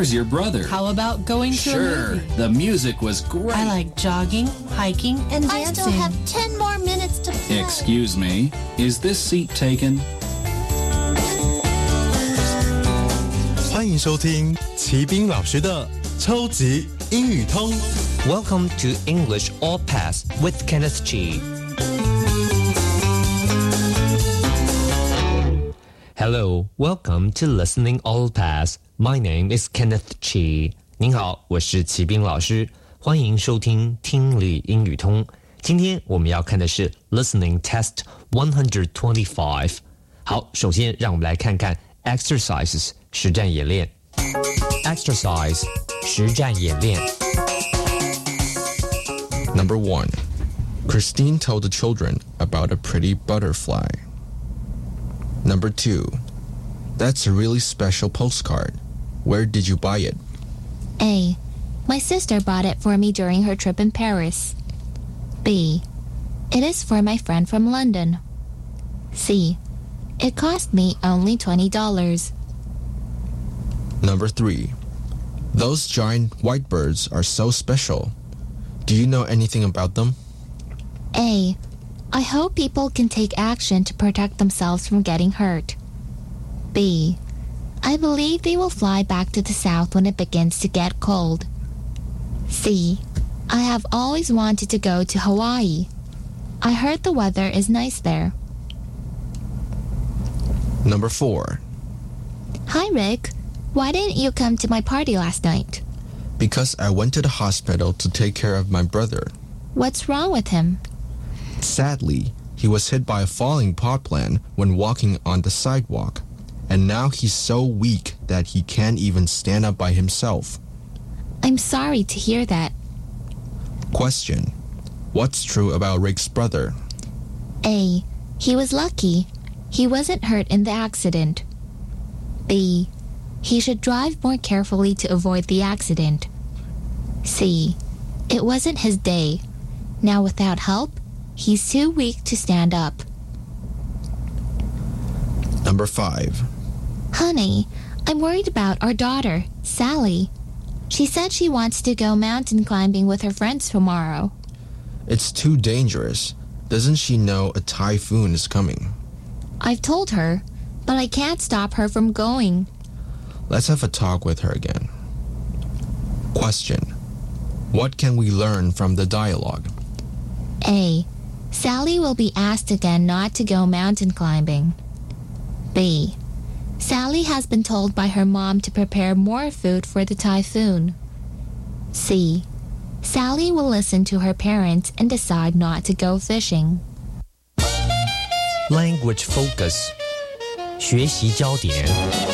Where's your brother? How about going to a Sure, movie? the music was great. I like jogging, hiking, and I dancing. still have 10 more minutes to play. Excuse me, is this seat taken? 欢迎收听齐斌老师的超级英语通。 Welcome to English All Pass with Kenneth Chi. Hello, welcome to Listening All Pass. My name is Kenneth Chi. 您好，我是齐斌老师，欢迎收听听力英语通。今天我们要看的是 Listening Test 125。好，首先让我们来看看 Exercises 实战演练。Exercise 实战演练。 Number 1. Christine told the children about a pretty butterfly. Number 2. That's a really special postcard. Where did you buy it? A. My sister bought it for me during her trip in Paris. B. It is for my friend from London. C. It cost me only $20. Number 3. Those giant white birds are so special. Do you know anything about them? A. I hope people can take action to protect themselves from getting hurt. B. I believe they will fly back to the south when it begins to get cold. C. I have always wanted to go to Hawaii. I heard the weather is nice there. Number 4. Hi, Rick. Why didn't you come to my party last night? Because I went to the hospital to take care of my brother. What's wrong with him? Sadly, he was hit by a falling pot plant when walking on the sidewalk, and now he's so weak that he can't even stand up by himself. I'm sorry to hear that. Question. What's true about Rick's brother? A. He was lucky. He wasn't hurt in the accident. B. He should drive more carefully to avoid the accident. C. It wasn't his day. Now without help, he's too weak to stand up. Number 5. Honey, I'm worried about our daughter, Sally. She said she wants to go mountain climbing with her friends tomorrow. It's too dangerous. Doesn't she know a typhoon is coming? I've told her, but I can't stop her from going. Let's have a talk with her again. Question. What can we learn from the dialogue? A. Sally will be asked again not to go mountain climbing. B. Sally has been told by her mom to prepare more food for the typhoon. C. Sally will listen to her parents and decide not to go fishing. Language focus 学习焦点。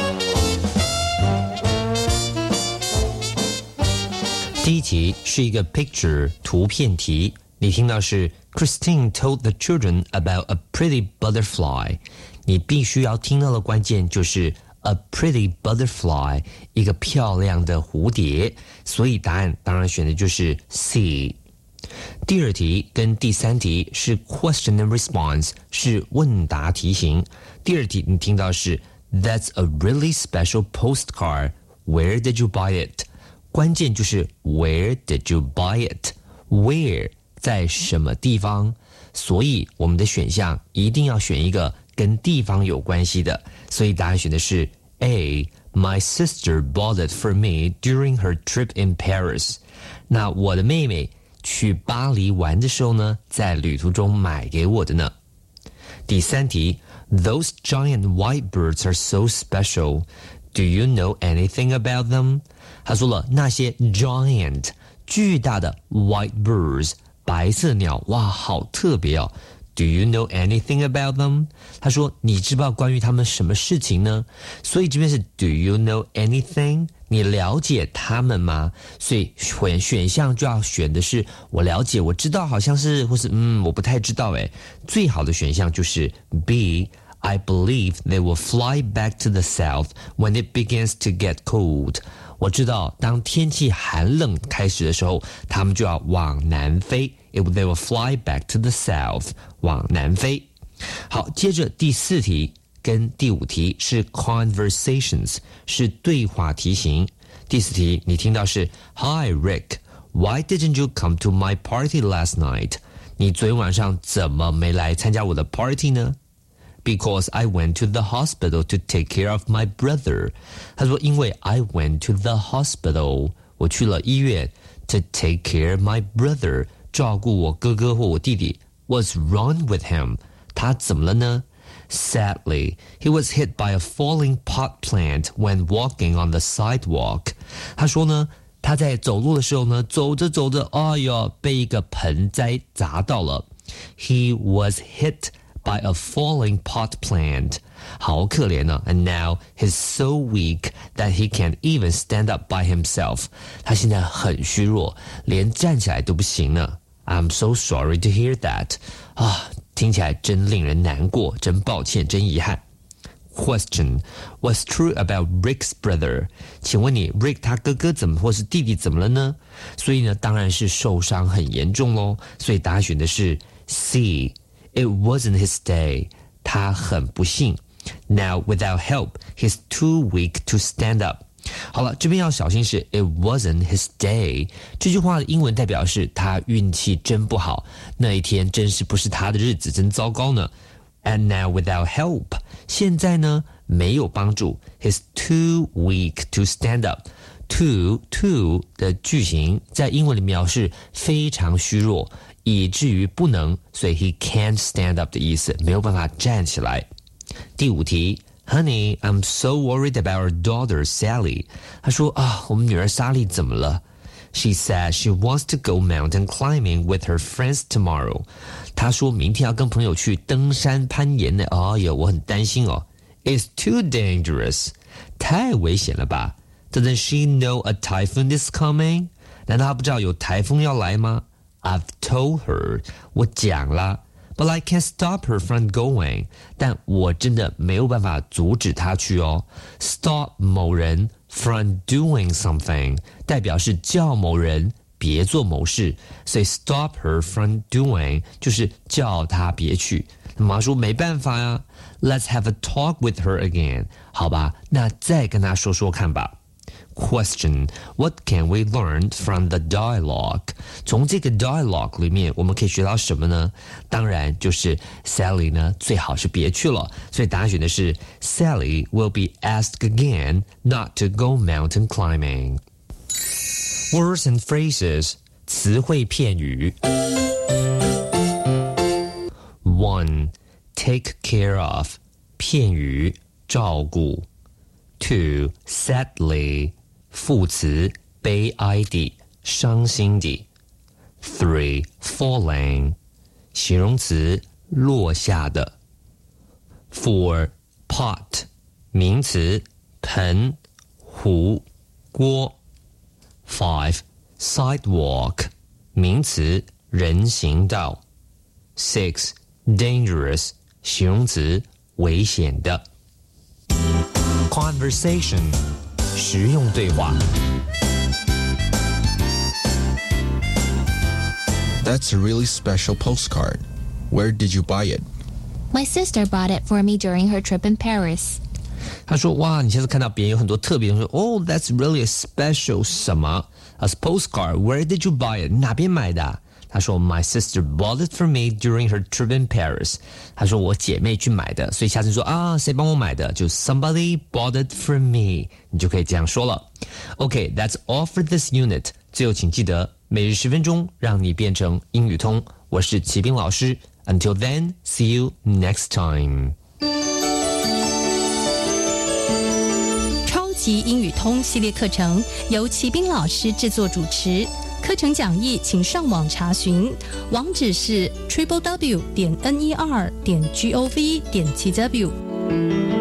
第一题是一个 picture 图片题，你听到是 Christine told the children about a pretty butterfly， 你必须要听到的关键就是 a pretty butterfly， 一个漂亮的蝴蝶，所以答案当然选的就是 C。第二题跟第三题是 question and response， 是问答题型。第二题你听到是 That's a really special postcard. Where did you buy it? 关键就是 Where did you buy it? Where 在什么地方？所以我们的选项一定要选一个跟地方有关系的，所以答案选的是 A. My sister bought it for me during her trip in Paris. 那我的妹妹去巴黎玩的时候呢，在旅途中买给我的呢。第三题 Those giant white birds are so special. Do you know anything about them? 他说了那些 giant 巨大的 white birds 白色鸟，哇，好特别哦。Do you know anything about them? 他说你知不知道关于他们什么事情呢？所以这边是 Do you know anything? 你了解他们吗？所以选项就要选的是我了解，我知道好像是，或是我不太知道诶。最好的选项就是 B. I believe they will fly back to the south when it begins to get cold. 我知道当天气寒冷开始的时候，他们就要往南飞。They will fly back to the south. 往南飞。好，接着第四题跟第五题是 conversations， 是对话题型。 第4题你听到是 Hi Rick, why didn't you come to my party last night? 你昨天晚上怎么没来参加我的 party 呢？ Because I went to the hospital to take care of my brother. 他说因为 I went to the hospital, 我去了医院 to take care of my brother, 照顾我哥哥或我弟弟。 What's wrong with him? 他怎么了呢？ Sadly, he was hit by a falling pot plant when walking on the sidewalk. 他说呢，他在走路的时候呢，走着走着，哎呦，被一个盆栽砸到了。He was hit by a falling pot plant. 好可怜呢。And now he's so weak that he can't even stand up by himself. 他现在很虚弱，连站起来都不行呢。I'm so sorry to hear that. 听起来真令人难过，真抱歉，真遗憾。Question: What's true about Rick's brother? 请问你 Rick 他哥哥怎么或是弟弟怎么了呢？所以呢，当然是受伤很严重咯。所以答案选的是 C. It wasn't his day. 他很不幸。Now without help, he's too weak to stand up. 好了，这边要小心是 It wasn't his day. 这句话的英文代表是他运气真不好，那一天真是不是他的日子，真糟糕呢。And now without help, 现在呢没有帮助 He's too weak to stand up. To 的句型在英文里描示非常虚弱，以至于不能，所以 he can't stand up 的意思，没有办法站起来。第5题Honey, I'm so worried about our daughter, Sally. 她说我们女儿莎莉怎么了？ She said she wants to go mountain climbing with her friends tomorrow. 她说明天要跟朋友去登山攀岩呢。我很担心哦。It's too dangerous. 太危险了吧？ Doesn't she know a typhoon is coming? 难道她不知道有台风要来吗？ I've told her. 我讲了。But I can't stop her from going. 但我真的没有办法阻止她去哦。Stop 某人 from doing something 代表是叫某人别做某事，所以 stop her from doing 就是叫她别去。那妈说没办法呀。Let's have a talk with her again. 好吧，那再跟她说说看吧。Question: What can we learn from the dialogue? 从这个 dialogue 里面我们可以学到什么呢？当然就是 Sally 呢最好是别去了，所以答案选的是 Sally will be asked again not to go mountain climbing. Words and phrases 词汇片语 1. Take care of 片语照顾 2. Sadly副词悲哀地伤心地 3. Falling 形容词落下的 4. Pot 名词盆壶锅 5. Sidewalk 名词人行道 6. Dangerous 形容词危险的 Conversation 实用对话 That's a really special postcard. Where did you buy it? My sister bought it for me during her trip in Paris. 他说哇，你现在看到别人有很多特别的东西 Oh, that's really a special 什么 A postcard, where did you buy it? 哪边买的他说 My sister bought it for me during her trip in Paris. 他说我姐妹去买的，所以下次说谁帮我买的就 Somebody bought it for me. 你就可以这样说了 Okay, that's all for this unit. 最后请记得每日10分钟让你变成英语通。我是齐斌老师 Until then, see you next time. 超级英语通系列课程由齐斌老师制作主持，课程讲义请上网查询，网址是 www.ner.gov.tw